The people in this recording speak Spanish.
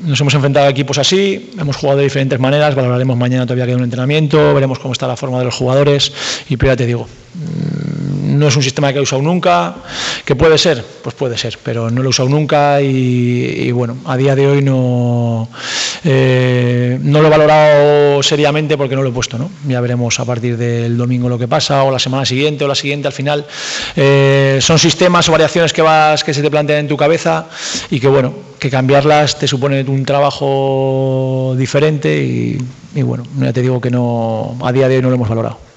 nos hemos enfrentado a equipos así, hemos jugado de diferentes maneras, valoraremos mañana, todavía queda un entrenamiento, veremos cómo está la forma de los jugadores y pero ya te digo, no es un sistema que he usado nunca, que puede ser, pues puede ser, pero no lo he usado nunca y bueno, a día de hoy no lo he valorado seriamente porque no lo he puesto, ¿no? Ya veremos a partir del domingo lo que pasa, o la semana siguiente, o la siguiente. Al final son sistemas o variaciones que se te plantean en tu cabeza y que bueno, que cambiarlas te supone un trabajo diferente y bueno, ya te digo que no, a día de hoy no lo hemos valorado.